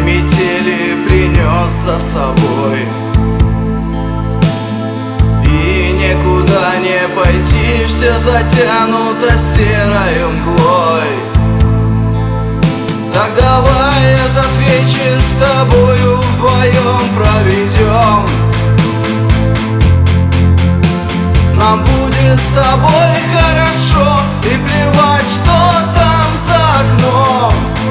метели принес за собой. И никуда не пойти, все затянуто серой мглой. Так давай этот вечер с тобою вдвоем проведем. Нам будет с тобой хорошо, и плевать, что там за окном.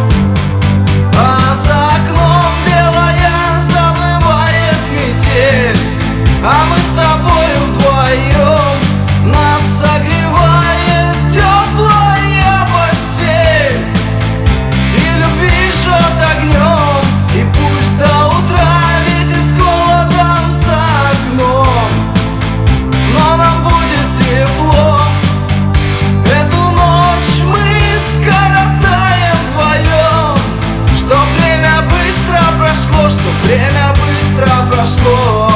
А за окном белая завывает метель, а мы с тобою вдвоем. Нас согревает теплая постель, и любви жжет огнем. И пусть до утра ветер с холодом за окном, но нам будет тепло. Эту ночь мы скоротаем вдвоем. Чтоб время быстро прошло, чтоб время быстро прошло.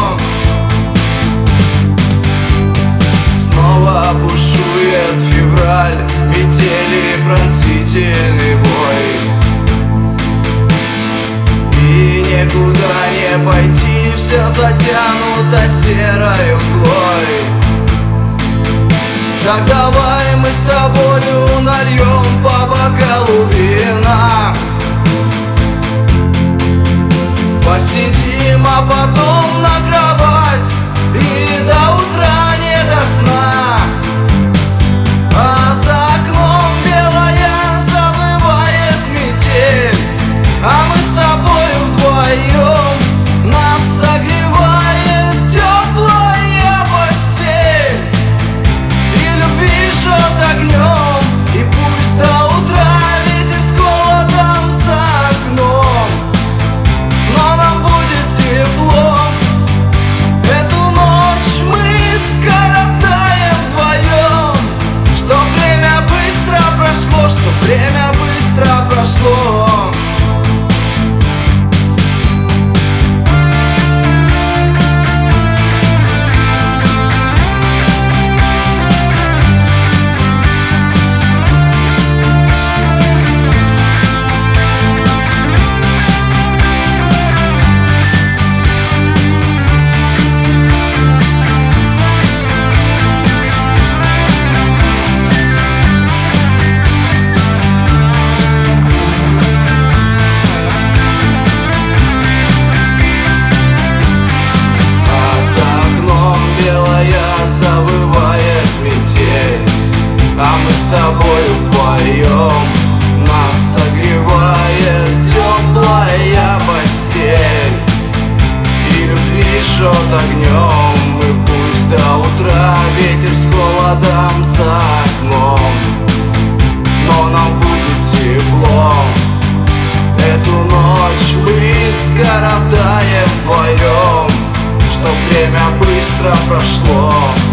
Снова бушует февраль, метели пронзительный бой. И никуда не пойти, все затянуто серой мглой. Так давай мы с тобою нальем по бокалу вина, посидим, а потом на кровать, и до утра не до сна. А за окном белая завывает метель, а мы с тобою вдвоем. Нас согревает теплая постель, и любви жжет огнем. И пусть до утра ветер с холодом за окном, но нам будет тепло. Эту ночь мы скоротаем вдвоем. Чтоб время быстро прошло, чтоб время быстро прошло. Завывает метель, а мы с тобою вдвоем. Нас согревает теплая постель, и любви жжет огнем. И пусть до утра ветер с холодом за окном, но нам будет тепло. Эту ночь мы скоротаем вдвоем. Чтоб время быстро прошло.